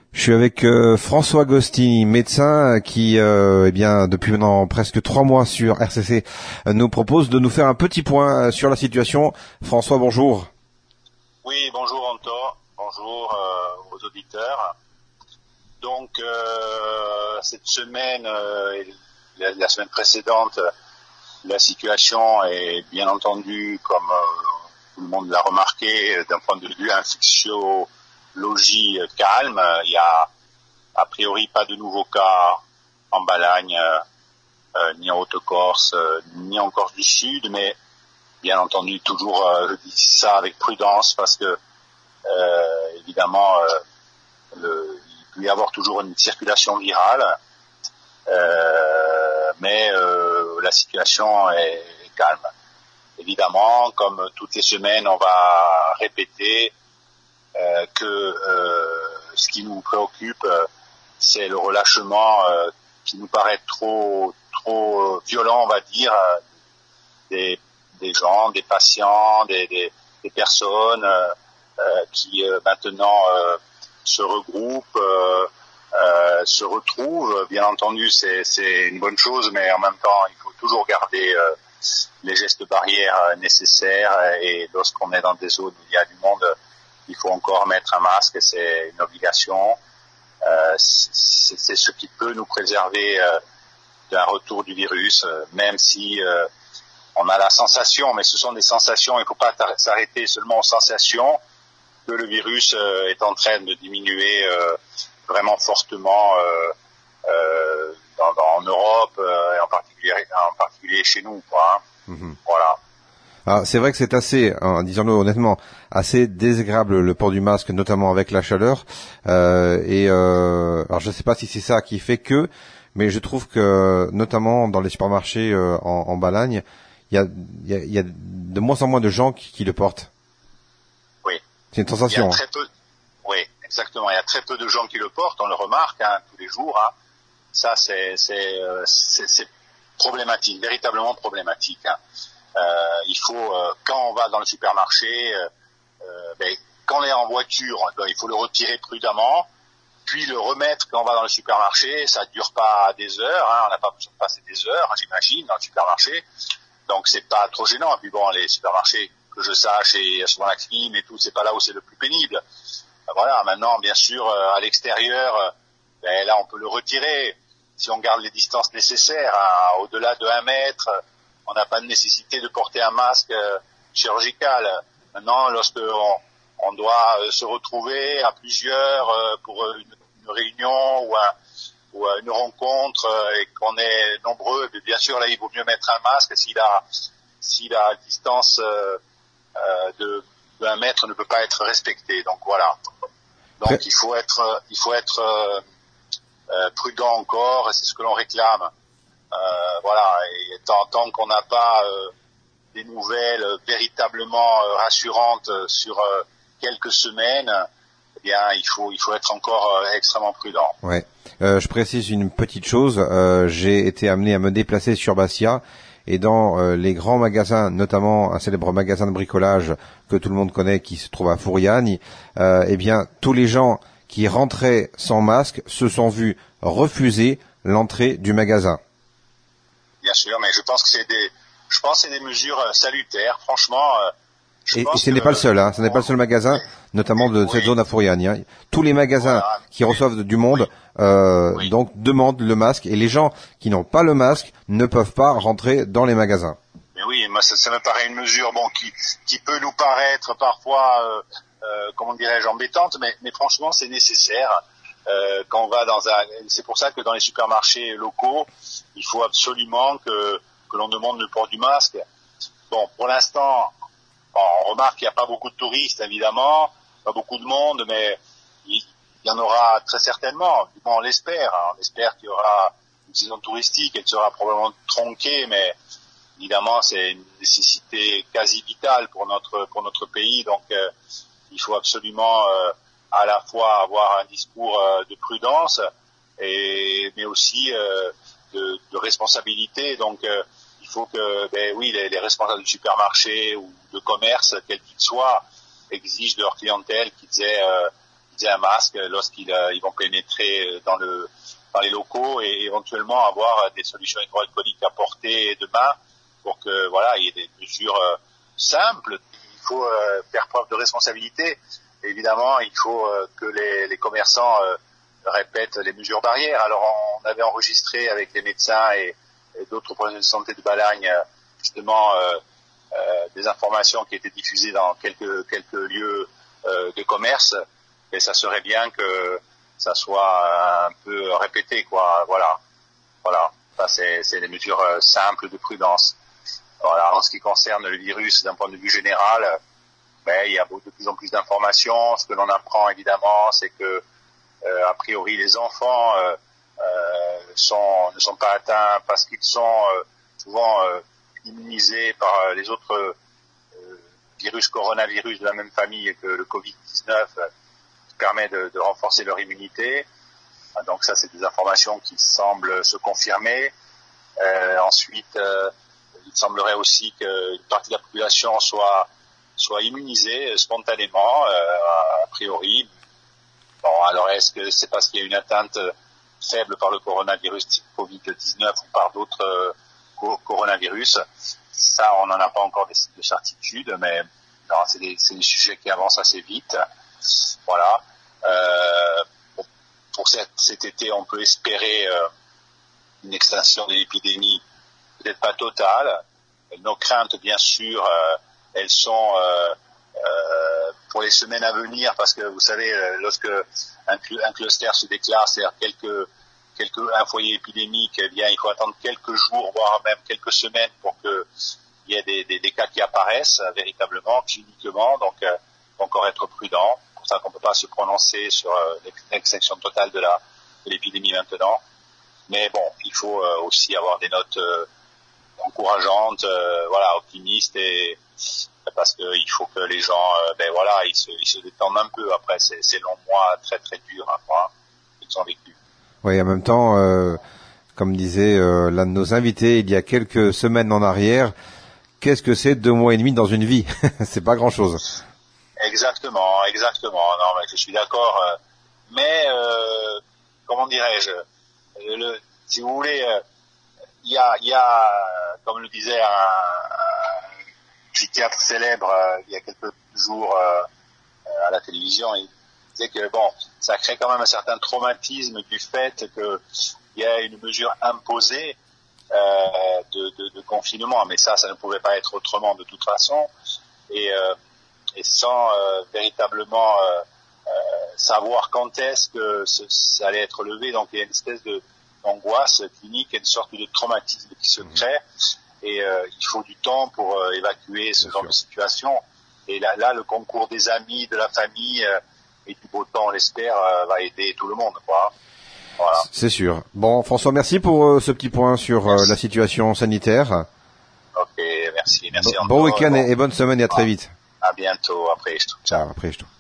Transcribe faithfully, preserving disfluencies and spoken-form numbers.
Je suis avec euh, François Agostini, médecin qui, euh, eh bien, depuis maintenant presque trois mois sur R C C, euh, nous propose de nous faire un petit point sur la situation. François, bonjour. Oui, bonjour Anto, bonjour euh, aux auditeurs. Donc, euh, cette semaine euh, et la, la semaine précédente, la situation est bien entendu, comme euh, tout le monde l'a remarqué, d'un point de vue infectiologie calme. Il y a a priori pas de nouveaux cas en Balagne, euh, euh, ni en Haute-Corse, euh, ni en Corse du Sud, mais bien entendu toujours, euh, je dis ça avec prudence parce que euh, évidemment euh, le, il peut y avoir toujours une circulation virale, euh, mais euh, la situation est, est calme. Évidemment, comme toutes les semaines, on va répéter euh, que euh, ce qui nous préoccupe, euh, c'est le relâchement euh, qui nous paraît trop trop euh, violent, on va dire, euh, des, des gens, des patients, des, des, des personnes euh, euh, qui euh, maintenant euh, se regroupent, euh, euh, se retrouvent. Bien entendu, c'est, c'est une bonne chose, mais en même temps, il faut toujours garder euh, les gestes barrières nécessaires, et lorsqu'on est dans des zones où il y a du monde, il faut encore mettre un masque, c'est une obligation. Euh, c'est, c'est ce qui peut nous préserver euh, d'un retour du virus, euh, même si euh, on a la sensation, mais ce sont des sensations, il ne faut pas s'arrêter seulement aux sensations, que le virus euh, est en train de diminuer euh, vraiment fortement euh, euh, dans, dans, en Europe, euh, et en particulier, en particulier chez nous, quoi, hein. Mm-hmm. Voilà. Alors, c'est vrai que c'est assez, hein, disons-le honnêtement, assez désagréable le port du masque, notamment avec la chaleur. Euh, et euh, alors, je ne sais pas si c'est ça qui fait que, mais je trouve que, notamment dans les supermarchés euh, en, en Balagne, il y a, y, a, y a de moins en moins de gens qui, qui le portent. Oui. C'est une sensation. Il y a très peu. Oui, exactement. Il y a très peu de gens qui le portent. On le remarque hein, tous les jours. Hein. Ça, c'est, c'est, euh, c'est, c'est problématique, véritablement problématique. Hein. Euh, il faut, euh, quand on va dans le supermarché, euh, euh, ben, quand on est en voiture, ben, il faut le retirer prudemment, puis le remettre quand on va dans le supermarché. Ça dure pas des heures, hein, on n'a pas besoin de passer des heures, hein, j'imagine, dans le supermarché. Donc c'est pas trop gênant. Et puis bon, les supermarchés, que je sache, et souvent la clim et tout, c'est pas là où c'est le plus pénible. Ben, voilà, maintenant, bien sûr, euh, à l'extérieur, ben, là on peut le retirer si on garde les distances nécessaires, hein, au-delà de un mètre. On n'a pas de nécessité de porter un masque euh, chirurgical. Maintenant, lorsque on, on doit euh, se retrouver à plusieurs euh, pour une, une réunion ou, un, ou une rencontre euh, et qu'on est nombreux, bien sûr, là, il vaut mieux mettre un masque si la, si la distance euh, euh, de d'un mètre ne peut pas être respectée. Donc voilà. Donc ouais. il faut être, il faut être euh, euh, prudent encore, et c'est ce que l'on réclame. Euh, voilà, et tant, tant qu'on n'a pas euh, des nouvelles euh, véritablement euh, rassurantes euh, sur euh, quelques semaines, eh bien, il faut, il faut être encore euh, extrêmement prudent. Ouais. Euh, je précise une petite chose. Euh, j'ai été amené à me déplacer sur Bastia, et dans euh, les grands magasins, notamment un célèbre magasin de bricolage que tout le monde connaît, qui se trouve à Fouriane, euh, eh bien, tous les gens qui rentraient sans masque se sont vus refuser l'entrée du magasin. Bien sûr, mais je pense que c'est des, je pense que c'est des mesures salutaires, franchement. Je et, pense et ce n'est que, pas le seul, hein. Ce n'est pas le seul magasin, oui, notamment de oui, cette zone à Fouriane. Hein. Tous les magasins voilà, qui oui, reçoivent du monde, oui, euh, oui. donc demandent le masque, et les gens qui n'ont pas le masque ne peuvent pas rentrer dans les magasins. Mais oui, moi ça, ça me paraît une mesure, bon, qui, qui peut nous paraître parfois, euh, euh, comment dirais-je, embêtante, mais, mais franchement c'est nécessaire. Euh, quand on va dans un, c'est pour ça que dans les supermarchés locaux, il faut absolument que, que l'on demande le port du masque. Bon, pour l'instant, bon, on remarque qu'il n'y a pas beaucoup de touristes, évidemment, pas beaucoup de monde, mais il, il y en aura très certainement. Bon, on l'espère, hein, on espère qu'il y aura une saison touristique, elle sera probablement tronquée, mais évidemment, c'est une nécessité quasi vitale pour notre, pour notre pays, donc euh, il faut absolument euh, à la fois avoir un discours euh, de prudence, et, mais aussi euh, de, de responsabilité. Donc, euh, il faut que, ben oui, les, les responsables de supermarché ou de commerce, quels qu'ils soient, exigent de leur clientèle qu'ils aient, euh, utiliser un masque lorsqu'ils euh, ils vont pénétrer dans le dans les locaux et éventuellement avoir des solutions hydroalcooliques à portée de main pour que voilà il y ait des mesures euh, simples. Il faut euh, faire preuve de responsabilité. Évidemment, il faut euh, que les, les commerçants euh, répètent les mesures barrières. Alors on avait enregistré avec les médecins et, et d'autres professionnels de santé de Balagne justement euh, euh, des informations qui étaient diffusées dans quelques quelques lieux euh, de commerce. Et ça serait bien que ça soit un peu répété, quoi. Voilà, voilà. Ça c'est, c'est des mesures simples de prudence. Voilà. En ce qui concerne le virus, d'un point de vue général, ben il y a de plus en plus d'informations. Ce que l'on apprend évidemment, c'est que euh, a priori les enfants euh, euh, sont ne sont pas atteints parce qu'ils sont euh, souvent euh, immunisés par les autres euh, virus coronavirus de la même famille que le covid dix-neuf. Euh, permet de, de renforcer leur immunité. Donc ça, c'est des informations qui semblent se confirmer. Euh, ensuite, euh, il semblerait aussi qu'une partie de la population soit soit immunisée spontanément, euh, a priori. Bon, alors est-ce que c'est parce qu'il y a une atteinte faible par le coronavirus type covid dix-neuf ou par d'autres euh, coronavirus? Ça, on n'en a pas encore de, de certitude, mais non, c'est des, c'est des sujets qui avancent assez vite. Voilà. Euh, pour cet, cet été, on peut espérer euh, une extinction de l'épidémie, peut-être pas totale. Nos craintes, bien sûr, euh, elles sont euh, euh, pour les semaines à venir, parce que vous savez, lorsque un, un cluster se déclare, c'est-à-dire quelques, quelques, un foyer épidémique, eh bien, il faut attendre quelques jours, voire même quelques semaines, pour que il y ait des, des, des cas qui apparaissent euh, véritablement, cliniquement. Donc, euh, encore être prudent. C'est pour ça qu'on ne peut pas se prononcer sur euh, l'extinction totale de la de l'épidémie maintenant. Mais bon, il faut euh, aussi avoir des notes euh, encourageantes, euh, voilà, optimistes, et parce que il faut que les gens, euh, ben voilà, ils se, ils se détendent un peu après ces, ces longs mois très très durs, hein, quoi, qu'ils ont vécu. Oui, en même temps, euh, comme disait euh, l'un de nos invités il y a quelques semaines en arrière, qu'est-ce que c'est deux mois et demi dans une vie? C'est pas grand-chose. Exactement, exactement. Non, mais je suis d'accord. Euh, mais euh, comment dirais-je, le, si vous voulez, il euh, y a, il y a, comme le disait un, un psychiatre célèbre euh, il y a quelques jours euh, à la télévision, il disait que bon, ça crée quand même un certain traumatisme du fait que il y a une mesure imposée euh, de, de, de confinement, mais ça, ça ne pouvait pas être autrement de toute façon, et euh, et sans euh, véritablement euh, euh, savoir quand est-ce que ce, ça allait être levé. Donc il y a une espèce de d'angoisse clinique, une sorte de traumatisme qui se crée, et euh, il faut du temps pour euh, évacuer ce Bien genre sûr. de situation. Et là, là, le concours des amis, de la famille euh, et du beau temps, on l'espère, euh, va aider tout le monde, quoi. Voilà. C'est sûr. Bon, François, merci pour euh, ce petit point sur euh, la situation sanitaire. Ok, merci, merci. Bon, bon week-end bon. et bonne semaine et à très vite. À bientôt, après. Ciao, après.